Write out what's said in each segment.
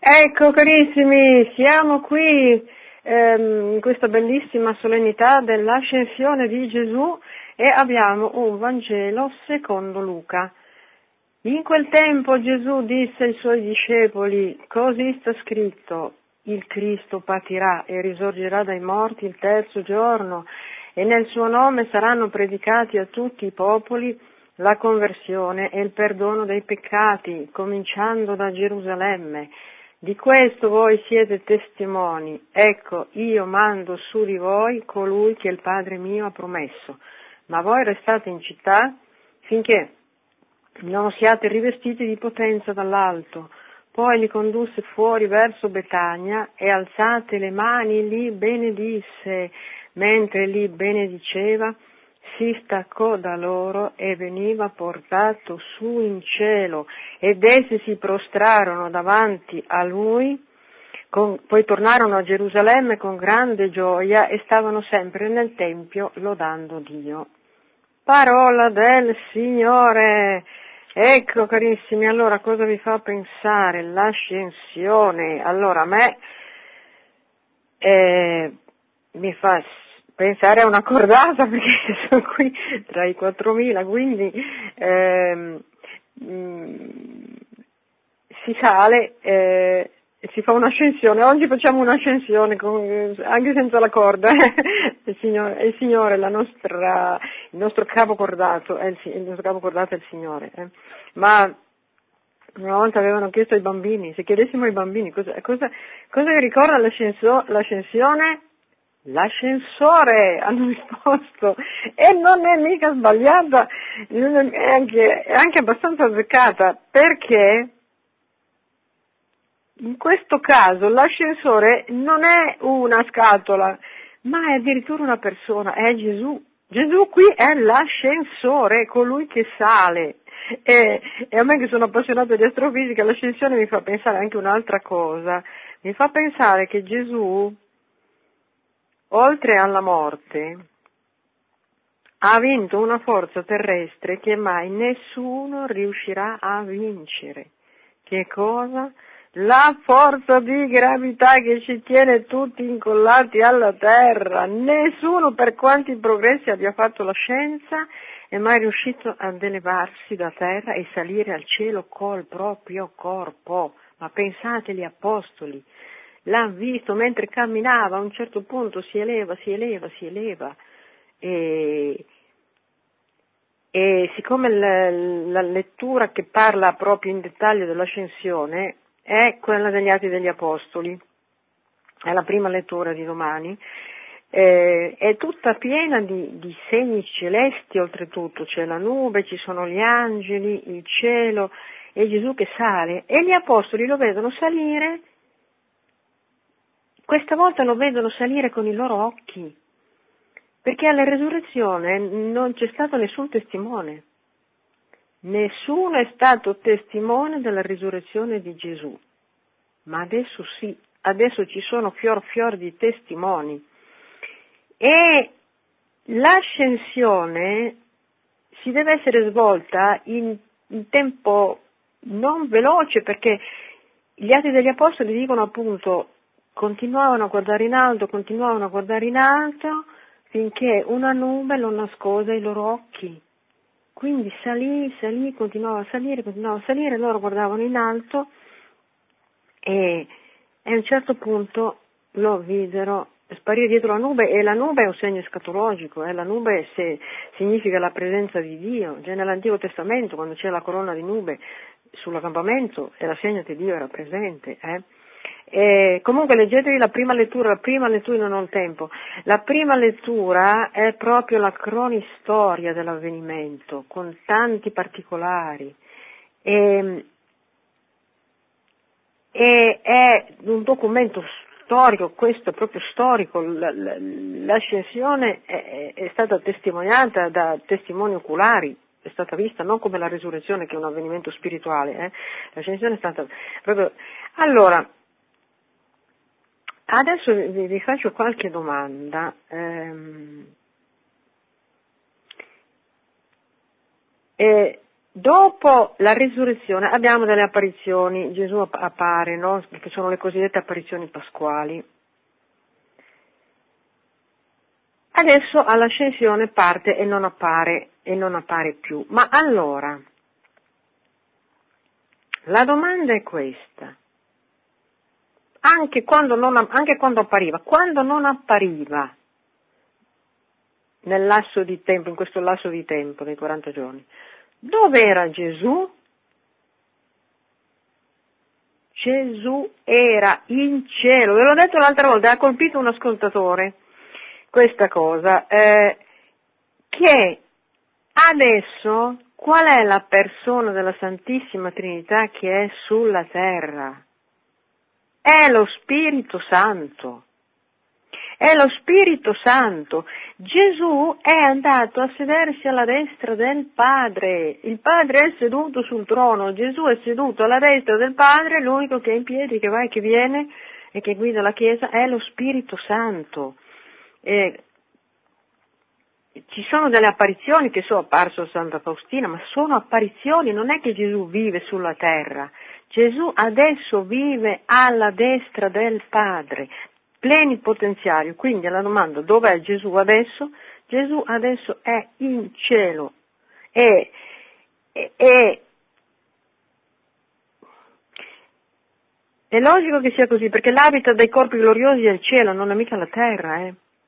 Ecco carissimi, siamo qui in questa bellissima solennità dell'ascensione di Gesù e abbiamo un Vangelo secondo Luca. In quel tempo Gesù disse ai suoi discepoli: così sta scritto, il Cristo patirà e risorgerà dai morti il terzo giorno, e nel suo nome saranno predicati a tutti i popoli la conversione e il perdono dei peccati, cominciando da Gerusalemme. Di questo voi siete testimoni. Ecco, io mando su di voi colui che il Padre mio ha promesso. Ma voi restate in città finché non siate rivestiti di potenza dall'alto. Poi li condusse fuori verso Betania e alzate le mani li benedisse. Mentre li benediceva, si staccò da loro e veniva portato su in cielo, ed essi si prostrarono davanti a lui, poi tornarono a Gerusalemme con grande gioia e stavano sempre nel Tempio lodando Dio. Parola del Signore! Ecco carissimi, allora cosa vi fa pensare l'ascensione? Allora a me mi fa pensare a una cordata, perché sono qui tra i 4.000, quindi si sale, si fa un'ascensione. Oggi facciamo un'ascensione anche senza la corda. Il Signore, il nostro capo cordato è il nostro capo cordato è il Signore. Ma una volta avevano chiesto ai bambini, se chiedessimo ai bambini cosa vi ricorda l'ascensione? L'ascensore, hanno risposto, e non è mica sbagliata, è anche abbastanza azzeccata, perché in questo caso l'ascensore non è una scatola, ma è addirittura una persona, è Gesù. Gesù qui è l'ascensore, colui che sale. E a me che sono appassionata di astrofisica, l'ascensione mi fa pensare anche un'altra cosa, mi fa pensare che Gesù, oltre alla morte, ha vinto una forza terrestre che mai nessuno riuscirà a vincere. Che cosa? La forza di gravità che ci tiene tutti incollati alla terra. Nessuno, per quanti progressi abbia fatto la scienza, è mai riuscito ad elevarsi da terra e salire al cielo col proprio corpo. Ma pensate, gli apostoli l'hanno visto mentre camminava, a un certo punto si eleva, e siccome la lettura che parla proprio in dettaglio dell'ascensione è quella degli Atti degli Apostoli, è la prima lettura di domani, è tutta piena di segni celesti, oltretutto c'è la nube, ci sono gli angeli, il cielo e Gesù che sale, e gli Apostoli lo vedono salire. Questa volta lo vedono salire con i loro occhi, perché alla resurrezione non c'è stato nessun testimone. Nessuno è stato testimone della risurrezione di Gesù, ma adesso sì, adesso ci sono fior di testimoni. E l'ascensione si deve essere svolta in tempo non veloce, perché gli Atti degli Apostoli dicono appunto continuavano a guardare in alto, finché una nube non nascose i loro occhi. Quindi salì, continuava a salire, loro guardavano in alto e a un certo punto lo videro sparire dietro la nube, e la nube è un segno escatologico, la nube significa la presenza di Dio. Già nell'Antico Testamento, quando c'è la colonna di nube sull'accampamento, era segno che Dio era presente. E comunque leggetevi la prima lettura non ho il tempo, la prima lettura è proprio la cronistoria dell'avvenimento, con tanti particolari, e è un documento storico, questo è proprio storico, l'ascensione è stata testimoniata da testimoni oculari, è stata vista non come la risurrezione che è un avvenimento spirituale, l'ascensione è stata proprio. Allora, adesso vi faccio qualche domanda. dopo la risurrezione abbiamo delle apparizioni, Gesù appare, no? Che sono le cosiddette apparizioni pasquali. Adesso all'ascensione parte e non appare più. Ma allora, la domanda è questa. Anche quando appariva, quando non appariva nel lasso di tempo, in questo lasso di tempo dei 40 giorni, dove era Gesù? Gesù era in cielo, ve l'ho detto l'altra volta, ha colpito un ascoltatore questa cosa, che adesso qual è la persona della Santissima Trinità che è sulla terra? È lo Spirito Santo. È lo Spirito Santo. Gesù è andato a sedersi alla destra del Padre. Il Padre è seduto sul trono, Gesù è seduto alla destra del Padre, l'unico che è in piedi, che va e che viene e che guida la Chiesa è lo Spirito Santo. Ci sono delle apparizioni che sono apparse a Santa Faustina, ma sono apparizioni, non è che Gesù vive sulla terra. Gesù adesso vive alla destra del Padre, plenipotenziario. Quindi alla domanda dov'è Gesù adesso? Gesù adesso è in cielo. È logico che sia così, perché l'habitat dei corpi gloriosi è il cielo, non è mica la terra,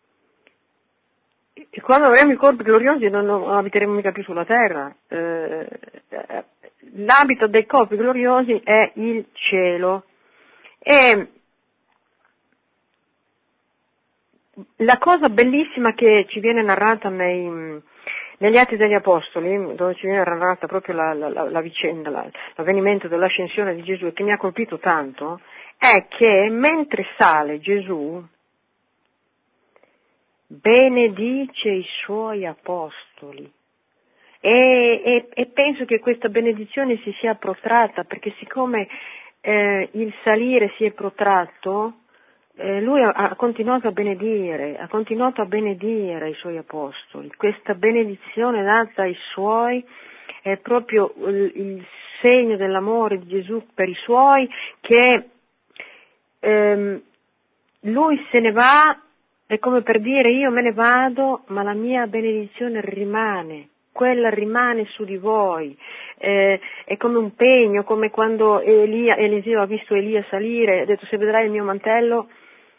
E quando avremo i corpi gloriosi non abiteremo mica più sulla terra. L'habitat dei corpi gloriosi è il cielo. E la cosa bellissima che ci viene narrata negli Atti degli Apostoli, dove ci viene narrata proprio la vicenda, l'avvenimento dell'ascensione di Gesù, e che mi ha colpito tanto, è che mentre sale Gesù benedice i suoi apostoli e penso che questa benedizione si sia protratta, perché siccome il salire si è protratto, lui ha continuato a benedire i suoi apostoli. Questa benedizione data ai suoi è proprio il segno dell'amore di Gesù per i suoi, che lui se ne va. È come per dire: io me ne vado, ma la mia benedizione rimane, quella rimane su di voi. È come un pegno, come quando Eliseo ha visto Elia salire, ha detto: se vedrai il mio mantello,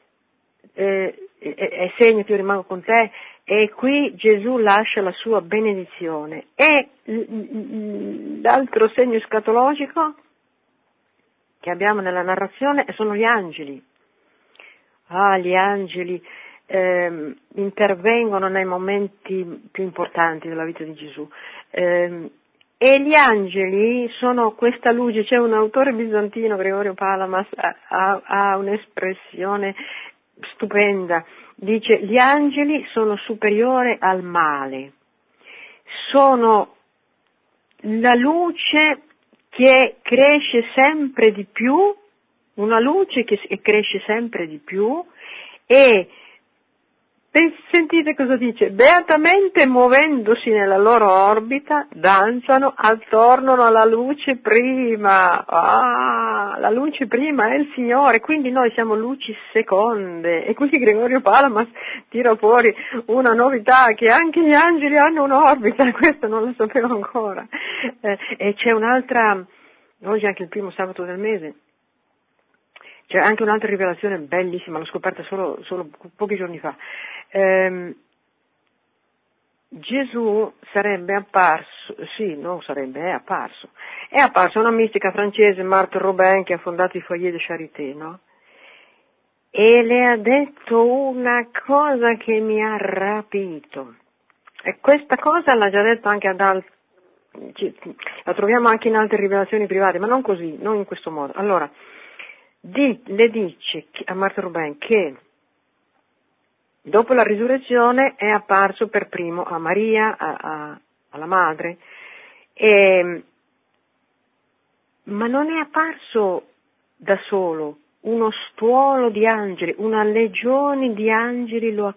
è segno che io rimango con te. E qui Gesù lascia la sua benedizione. E l'altro segno escatologico che abbiamo nella narrazione sono gli angeli. Gli angeli intervengono nei momenti più importanti della vita di Gesù, e gli angeli sono questa luce. C'è un autore bizantino, Gregorio Palamas, ha un'espressione stupenda, dice: gli angeli sono superiori al male, sono la luce che cresce sempre di più, una luce che cresce sempre di più, e sentite cosa dice: beatamente muovendosi nella loro orbita, danzano attorno alla luce prima. La luce prima è il Signore, quindi noi siamo luci seconde. E qui Gregorio Palamas tira fuori una novità, che anche gli angeli hanno un'orbita, questo non lo sapevo ancora. E c'è un'altra, oggi è anche il primo sabato del mese, c'è anche un'altra rivelazione bellissima, l'ho scoperta solo pochi giorni fa. Gesù sarebbe apparso, è apparso una mistica francese, Marthe Robin, che ha fondato i Foyer de Charité, no? E le ha detto una cosa che mi ha rapito. E questa cosa l'ha già detto anche ad altri, la troviamo anche in altre rivelazioni private, ma non così, non in questo modo. Allora, le dice a Marthe Robin che dopo la risurrezione è apparso per primo a Maria, alla madre, ma non è apparso da solo. Uno stuolo di angeli, una legione di angeli lo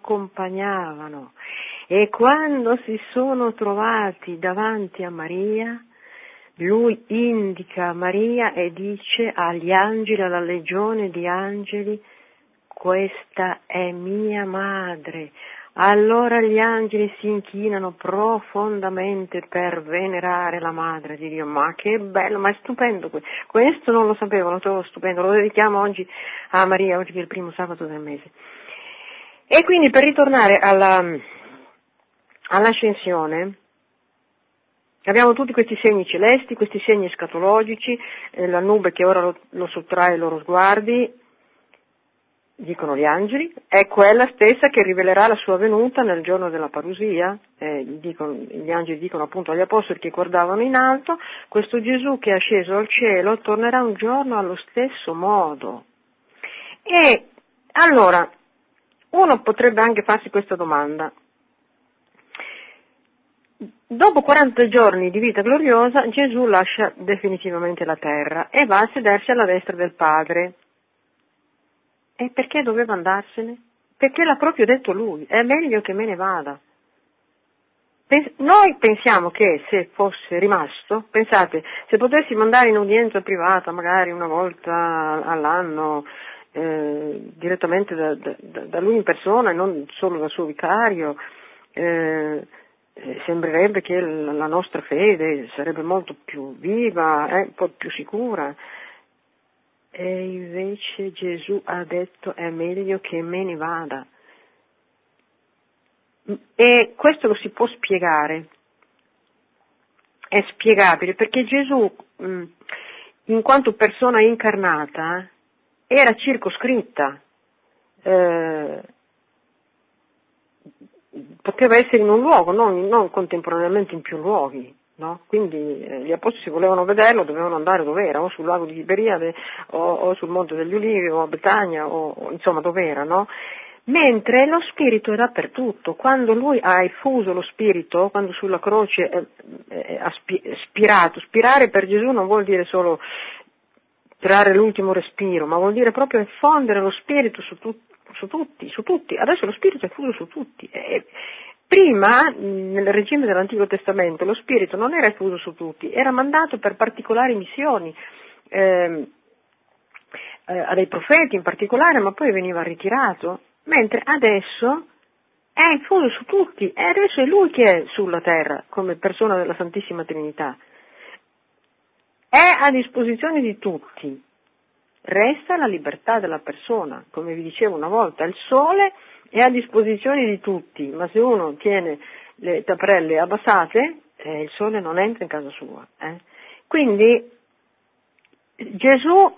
accompagnavano, e quando si sono trovati davanti a Maria lui indica Maria e dice agli angeli, alla legione di angeli: questa è mia madre. Allora gli angeli si inchinano profondamente per venerare la madre di Dio. Ma che bello, ma è stupendo questo non lo sapevo, lo trovo stupendo, lo dedichiamo oggi a Maria, oggi che è il primo sabato del mese. E quindi, per ritornare all'ascensione, abbiamo tutti questi segni celesti, questi segni escatologici, la nube che ora lo sottrae ai loro sguardi, dicono gli angeli, è quella stessa che rivelerà la sua venuta nel giorno della parusia. Gli angeli dicono appunto agli apostoli che guardavano in alto: questo Gesù che è asceso al cielo tornerà un giorno allo stesso modo. E allora uno potrebbe anche farsi questa domanda: dopo 40 giorni di vita gloriosa Gesù lascia definitivamente la terra e va a sedersi alla destra del Padre. E perché doveva andarsene? Perché l'ha proprio detto lui: è meglio che me ne vada. Noi pensiamo che se fosse rimasto, pensate, se potessimo andare in udienza privata magari una volta all'anno, direttamente da lui in persona e non solo dal suo vicario, sembrerebbe che la nostra fede sarebbe molto più viva, un po' più sicura. E invece Gesù ha detto: è meglio che me ne vada. E questo lo si può spiegare, è spiegabile, perché Gesù, in quanto persona incarnata, era circoscritta, poteva essere in un luogo, non contemporaneamente in più luoghi. No? Quindi gli apostoli, se volevano vederlo, dovevano andare dove era, o sul lago di Tiberiade, o sul Monte degli Ulivi, o a Betania, o insomma dove era, no? Mentre lo Spirito è dappertutto. Quando lui ha effuso lo Spirito, quando sulla croce ha spirato, spirare per Gesù non vuol dire solo tirare l'ultimo respiro, ma vuol dire proprio effondere lo Spirito su tutti. Adesso lo Spirito è effuso su tutti. Prima, nel regime dell'Antico Testamento, lo Spirito non era effuso su tutti, era mandato per particolari missioni, a dei profeti in particolare, ma poi veniva ritirato, mentre adesso è effuso su tutti, e adesso è lui che è sulla terra come persona della Santissima Trinità. È a disposizione di tutti. Resta la libertà della persona. Come vi dicevo una volta, il sole è a disposizione di tutti, ma se uno tiene le tapparelle abbassate, il sole non entra in casa sua. Quindi Gesù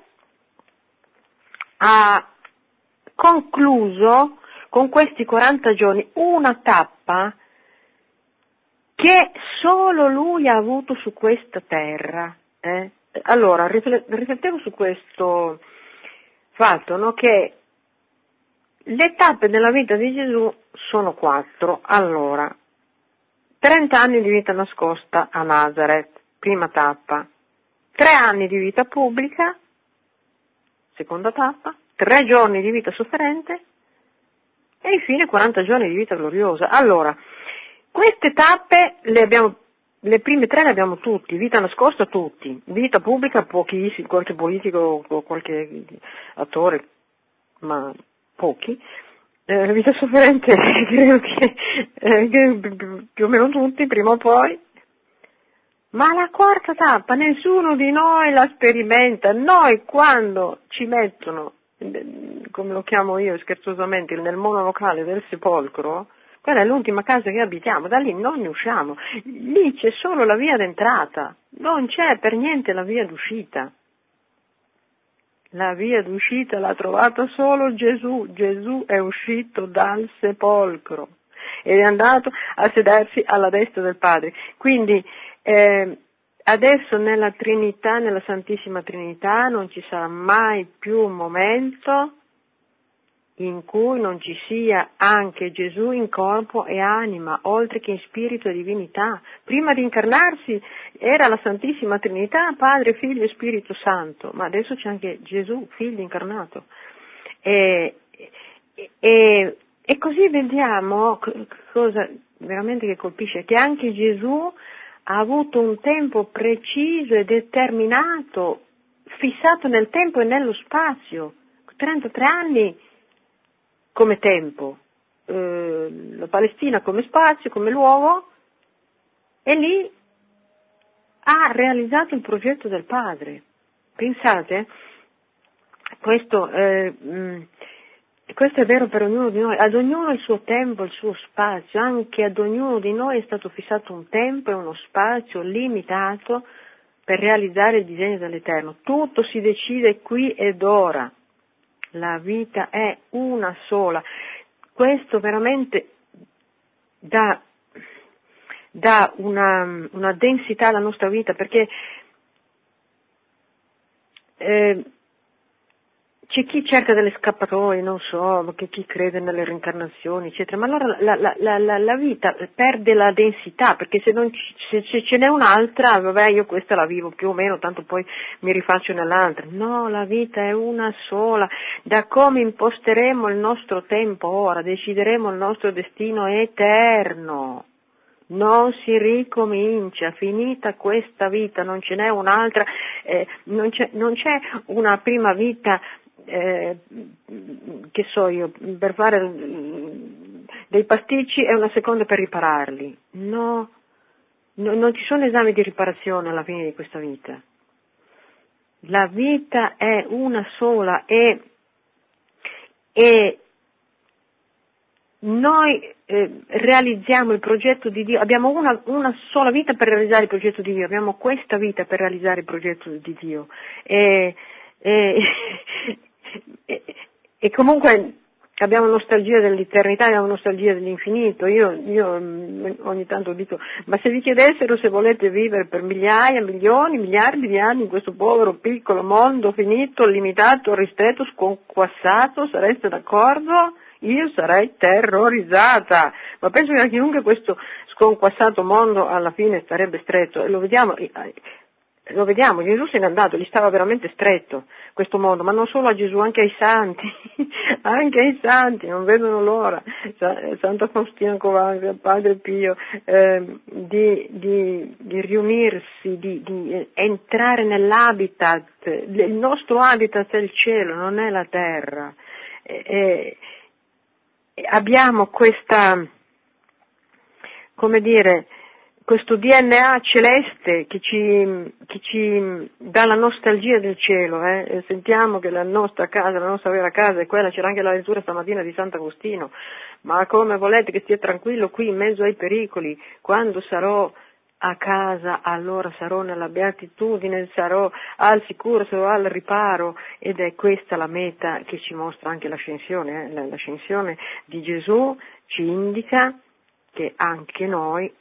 ha concluso con questi 40 giorni una tappa che solo lui ha avuto su questa terra. Allora, riflettevo su questo fatto, no? Che le tappe della vita di Gesù sono 4. Allora, 30 anni di vita nascosta a Nazareth, prima tappa, 3 anni di vita pubblica, seconda tappa, 3 giorni di vita sofferente e infine 40 giorni di vita gloriosa. Allora, queste tappe le prime 3 le abbiamo tutti, vita nascosta tutti, vita pubblica pochissimi, qualche politico o qualche attore, ma pochi. Vita sofferente credo che più o meno tutti, prima o poi. Ma la quarta tappa nessuno di noi la sperimenta. Noi quando ci mettono, come lo chiamo io scherzosamente, nel monolocale del sepolcro, quella è l'ultima casa che abitiamo, da lì non ne usciamo. Lì c'è solo la via d'entrata, non c'è per niente la via d'uscita. La via d'uscita l'ha trovata solo Gesù. Gesù è uscito dal sepolcro ed è andato a sedersi alla destra del Padre. Quindi adesso nella Trinità, nella Santissima Trinità, non ci sarà mai più un momento in cui non ci sia anche Gesù in corpo e anima, oltre che in spirito e divinità. Prima di incarnarsi era la Santissima Trinità, Padre, Figlio e Spirito Santo, ma adesso c'è anche Gesù, Figlio incarnato. E così vediamo cosa veramente che colpisce, che anche Gesù ha avuto un tempo preciso e determinato, fissato nel tempo e nello spazio, 33 anni come tempo, la Palestina come spazio, come luogo, e lì ha realizzato il progetto del Padre. Pensate, questo è vero per ognuno di noi, ad ognuno il suo tempo, il suo spazio, anche ad ognuno di noi è stato fissato un tempo e uno spazio limitato per realizzare il disegno dell'Eterno. Tutto si decide qui ed ora. La vita è una sola. Questo veramente dà una densità alla nostra vita, perché c'è chi cerca delle scappatoie, non so, perché chi crede nelle reincarnazioni, eccetera, ma allora la vita perde la densità, perché se ce n'è un'altra, vabbè, io questa la vivo più o meno, tanto poi mi rifaccio nell'altra. No, la vita è una sola. Da come imposteremo il nostro tempo ora, decideremo il nostro destino eterno. Non si ricomincia, finita questa vita, non ce n'è un'altra, non c'è una prima vita, che so io, per fare dei pasticci e una seconda per ripararli. No, non ci sono esami di riparazione alla fine di questa vita. La vita è una sola e noi realizziamo il progetto di Dio, abbiamo una sola vita per realizzare il progetto di Dio, abbiamo questa vita per realizzare il progetto di Dio. E comunque abbiamo nostalgia dell'eternità, abbiamo nostalgia dell'infinito. Io ogni tanto dico, ma se vi chiedessero se volete vivere per migliaia, milioni, miliardi di anni in questo povero, piccolo mondo finito, limitato, ristretto, sconquassato, sareste d'accordo? Io sarei terrorizzata, ma penso che a chiunque questo sconquassato mondo alla fine starebbe stretto, e lo vediamo, Gesù se n'è andato, gli stava veramente stretto questo mondo, ma non solo a Gesù, anche ai santi, anche ai santi, non vedono l'ora, Santa Faustina Kowalska, Padre Pio, di riunirsi, di entrare nell'habitat, il nostro habitat è il cielo, non è la terra. Abbiamo questa, come dire, questo DNA celeste che ci dà la nostalgia del cielo, e sentiamo che la nostra casa, la nostra vera casa è quella, c'era anche la lettura stamattina di Sant'Agostino, ma come volete che stia tranquillo qui in mezzo ai pericoli, quando sarò a casa allora sarò nella beatitudine, sarò al sicuro, sarò al riparo, ed è questa la meta che ci mostra anche l'ascensione. L'ascensione di Gesù ci indica che anche noi,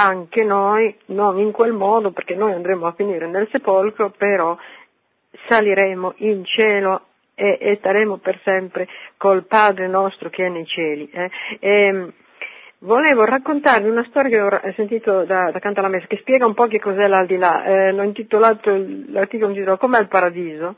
non in quel modo, perché noi andremo a finire nel sepolcro, però saliremo in cielo e staremo per sempre col Padre nostro che è nei cieli. Volevo raccontarvi una storia che ho sentito da Canto alla Messa, che spiega un po' che cos'è l'aldilà. L'ho intitolato, l'articolo intitolato Com'è il paradiso?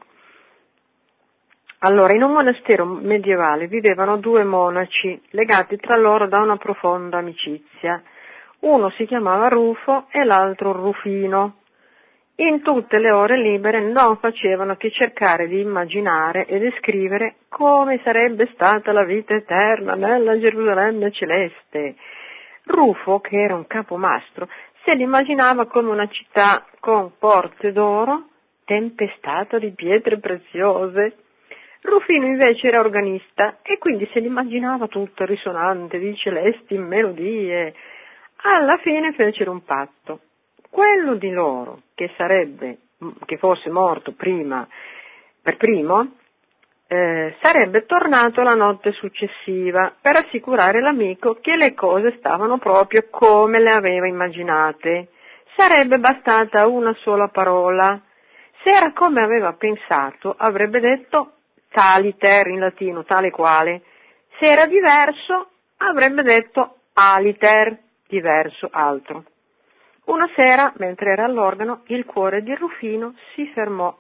Allora, in un monastero medievale vivevano due monaci, legati tra loro da una profonda amicizia. Uno si chiamava Rufo e l'altro Rufino. In tutte le ore libere non facevano che cercare di immaginare e descrivere come sarebbe stata la vita eterna nella Gerusalemme celeste. Rufo, che era un capomastro, se l'immaginava come una città con porte d'oro, tempestata di pietre preziose. Rufino invece era organista e quindi se l'immaginava tutto risonante di celesti melodie. Alla fine fecero un patto. Quello di loro che fosse morto per primo, sarebbe tornato la notte successiva per assicurare l'amico che le cose stavano proprio come le aveva immaginate. Sarebbe bastata una sola parola. Se era come aveva pensato, avrebbe detto taliter in latino, tale quale. Se era diverso, avrebbe detto aliter, diverso, altro. Una sera, mentre era all'organo, il cuore di Rufino si fermò.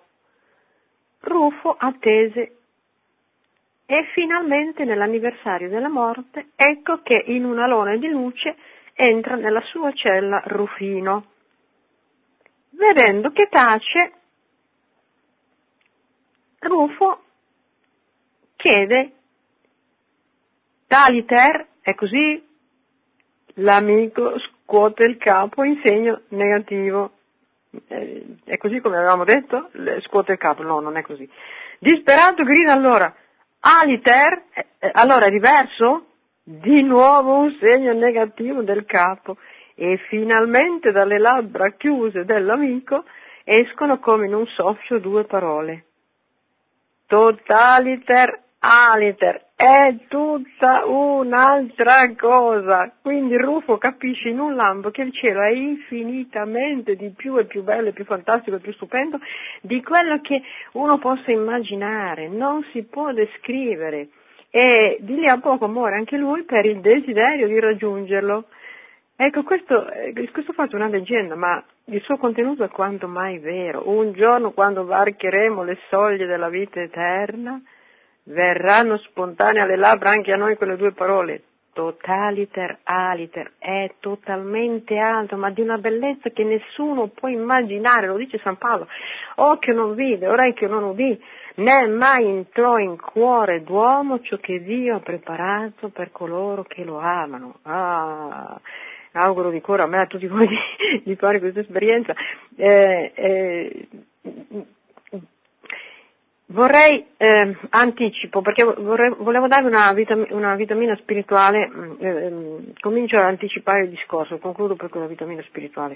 Rufo attese e finalmente nell'anniversario della morte ecco che in un alone di luce entra nella sua cella Rufino. vedendo che tace, Rufo chiede taliter, è così, l'amico scuote il capo in segno negativo. È così come avevamo detto? Scuote il capo, no, non è così. Disperato grida allora, aliter, allora è diverso? Di nuovo un segno negativo del capo e finalmente dalle labbra chiuse dell'amico escono come in un soffio due parole. Totaliter, aliter, è tutta un'altra cosa. Quindi Rufo capisce in un lampo che il cielo è infinitamente di più e più bello e più fantastico e più stupendo di quello che uno possa immaginare, non si può descrivere. E di lì a poco muore anche lui per il desiderio di raggiungerlo. Ecco, questo fatto è una leggenda, ma il suo contenuto è quanto mai vero. Un giorno, quando varcheremo le soglie della vita eterna, verranno spontanee alle labbra anche a noi quelle due parole. Totaliter, aliter, è totalmente alto, ma di una bellezza che nessuno può immaginare, lo dice San Paolo. Occhio non vide, orecchio non udì, né mai entrò in cuore d'uomo ciò che Dio ha preparato per coloro che lo amano. Auguro di cuore a me e a tutti voi di fare questa esperienza. Vorrei, anticipo, perché volevo darvi una vitamina spirituale, comincio ad anticipare il discorso, concludo per quella vitamina spirituale.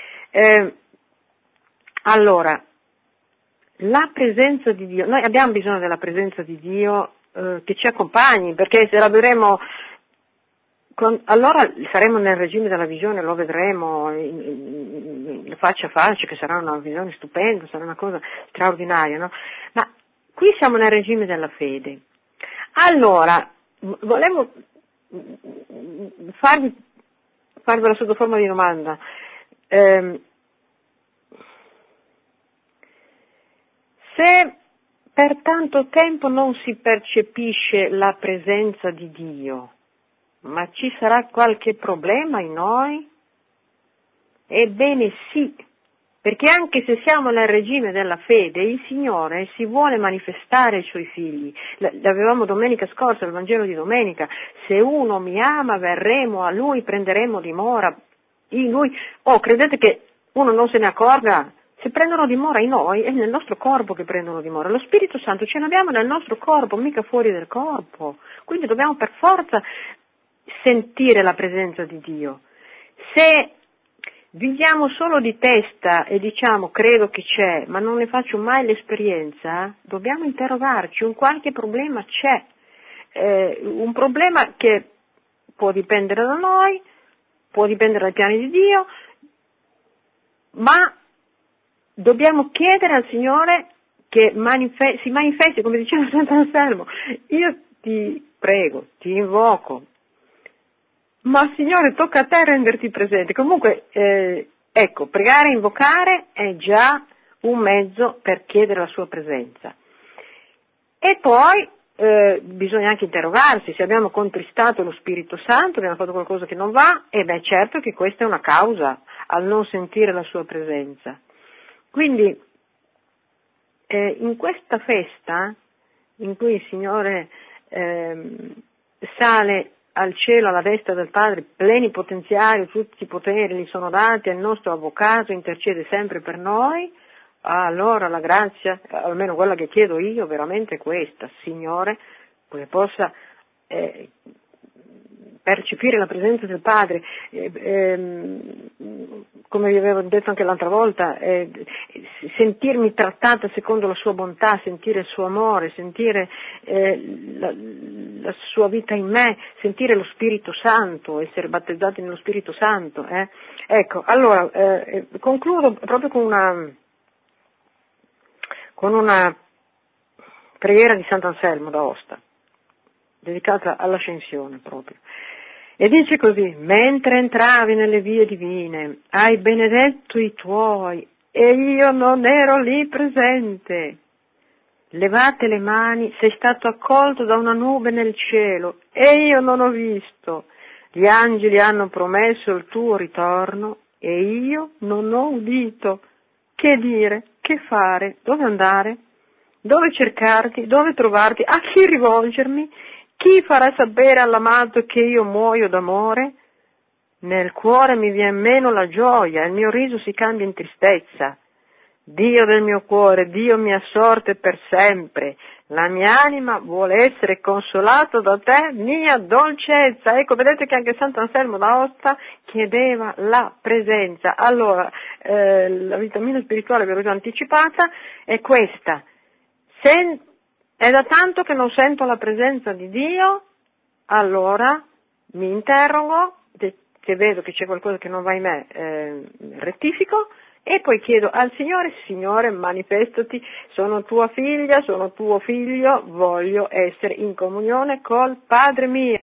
Allora, la presenza di Dio, noi abbiamo bisogno della presenza di Dio che ci accompagni, perché se la vedremo, allora saremo nel regime della visione, lo vedremo faccia a faccia, che sarà una visione stupenda, sarà una cosa straordinaria, no? Ma qui siamo nel regime della fede. Allora, volevo farvela sotto forma di domanda. Se per tanto tempo non si percepisce la presenza di Dio, ma ci sarà qualche problema in noi? Ebbene sì, perché anche se siamo nel regime della fede, il Signore si vuole manifestare ai Suoi figli. L'avevamo domenica scorsa, il Vangelo di domenica, se uno mi ama verremo a Lui, prenderemo dimora in Lui. Credete che uno non se ne accorga? Se prendono dimora in noi, è nel nostro corpo che prendono dimora. Lo Spirito Santo ce l'abbiamo nel nostro corpo, mica fuori del corpo. Quindi dobbiamo per forza sentire la presenza di Dio. Se viviamo solo di testa e diciamo credo che c'è, ma non ne faccio mai l'esperienza, dobbiamo interrogarci, un qualche problema c'è, un problema che può dipendere da noi, può dipendere dai piani di Dio, ma dobbiamo chiedere al Signore che si manifesti, come diceva Sant'Anselmo. Io ti prego, ti invoco, ma Signore tocca a te renderti presente. Comunque, ecco, pregare e invocare è già un mezzo per chiedere la sua presenza. E poi bisogna anche interrogarsi, se abbiamo contristato lo Spirito Santo, abbiamo fatto qualcosa che non va, certo che questa è una causa al non sentire la sua presenza. Quindi, in questa festa, in cui il Signore sale al cielo alla destra del Padre plenipotenziario, tutti i poteri gli sono dati, è il nostro avvocato, intercede sempre per noi, allora la grazia, almeno quella che chiedo io, veramente è questa, Signore, che possa percepire la presenza del Padre, come vi avevo detto anche l'altra volta, sentirmi trattata secondo la sua bontà, sentire il suo amore, sentire la sua vita in me, sentire lo Spirito Santo, essere battezzati nello Spirito Santo. Ecco, allora, concludo proprio con una preghiera di Sant'Anselmo d'Aosta, dedicata all'ascensione proprio. E dice così: mentre entravi nelle vie divine, hai benedetto i tuoi, e io non ero lì presente. Levate le mani, sei stato accolto da una nube nel cielo, e io non ho visto. Gli angeli hanno promesso il tuo ritorno, e io non ho udito. che dire, che fare, dove andare, dove cercarti, dove trovarti, a chi rivolgermi, chi farà sapere all'amato che io muoio d'amore? Nel cuore mi vien meno la gioia, il mio riso si cambia in tristezza. Dio del mio cuore, Dio mia sorte per sempre, la mia anima vuole essere consolata da te, mia dolcezza. Ecco, vedete che anche Sant'Anselmo d'Aosta chiedeva la presenza. Allora, la vitamina spirituale, ve l'ho già anticipata, è questa. È da tanto che non sento la presenza di Dio, allora mi interrogo, se vedo che c'è qualcosa che non va in me, rettifico, e poi chiedo al Signore: Signore, manifestati, sono tua figlia, sono tuo figlio, voglio essere in comunione col Padre mio.